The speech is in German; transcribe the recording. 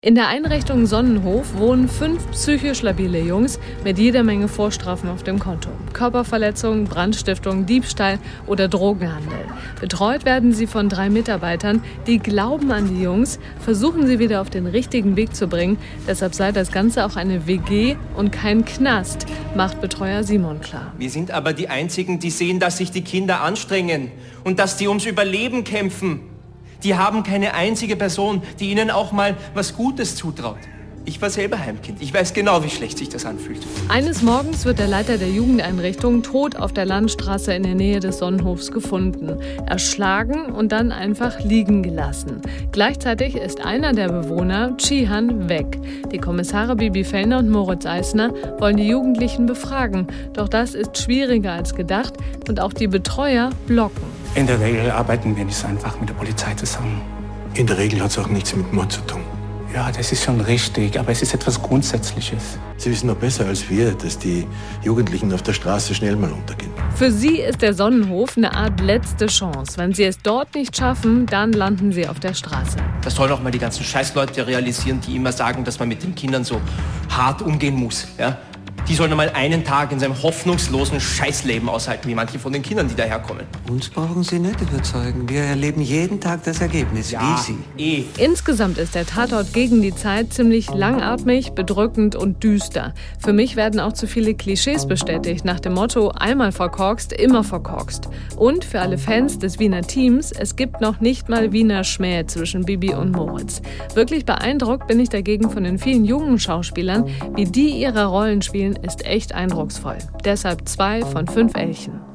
In der Einrichtung Sonnenhof wohnen 5 psychisch labile Jungs mit jeder Menge Vorstrafen auf dem Konto. Körperverletzung, Brandstiftung, Diebstahl oder Drogenhandel. Betreut werden sie von 3 Mitarbeitern, die glauben an die Jungs, versuchen sie wieder auf den richtigen Weg zu bringen. Deshalb sei das Ganze auch eine WG und kein Knast, macht Betreuer Simon klar. Wir sind aber die Einzigen, die sehen, dass sich die Kinder anstrengen und dass die ums Überleben kämpfen. Die haben keine einzige Person, die ihnen auch mal was Gutes zutraut. Ich war selber Heimkind. Ich weiß genau, wie schlecht sich das anfühlt. Eines Morgens wird der Leiter der Jugendeinrichtung tot auf der Landstraße in der Nähe des Sonnenhofs gefunden. Erschlagen und dann einfach liegen gelassen. Gleichzeitig ist einer der Bewohner, Cihan, weg. Die Kommissare Bibi Fellner und Moritz Eisner wollen die Jugendlichen befragen. Doch das ist schwieriger als gedacht und auch die Betreuer blocken. In der Regel arbeiten wir nicht so einfach mit der Polizei zusammen. In der Regel hat es auch nichts mit Mord zu tun. Ja, das ist schon richtig, aber es ist etwas Grundsätzliches. Sie wissen noch besser als wir, dass die Jugendlichen auf der Straße schnell mal untergehen. Für sie ist der Sonnenhof eine Art letzte Chance. Wenn sie es dort nicht schaffen, dann landen sie auf der Straße. Das sollen auch mal die ganzen Scheißleute realisieren, die immer sagen, dass man mit den Kindern so hart umgehen muss. Ja? Die sollen mal einen Tag in seinem hoffnungslosen Scheißleben aushalten, wie manche von den Kindern, die daherkommen. Uns brauchen Sie nicht überzeugen. Wir erleben jeden Tag das Ergebnis, wie Sie. Insgesamt ist der Tatort gegen die Zeit ziemlich langatmig, bedrückend und düster. Für mich werden auch zu viele Klischees bestätigt, nach dem Motto, einmal verkorkst, immer verkorkst. Und für alle Fans des Wiener Teams, es gibt noch nicht mal Wiener Schmäh zwischen Bibi und Moritz. Wirklich beeindruckt bin ich dagegen von den vielen jungen Schauspielern, wie die ihre Rollen spielen, ist echt eindrucksvoll. Deshalb 2 von 5 Elchen.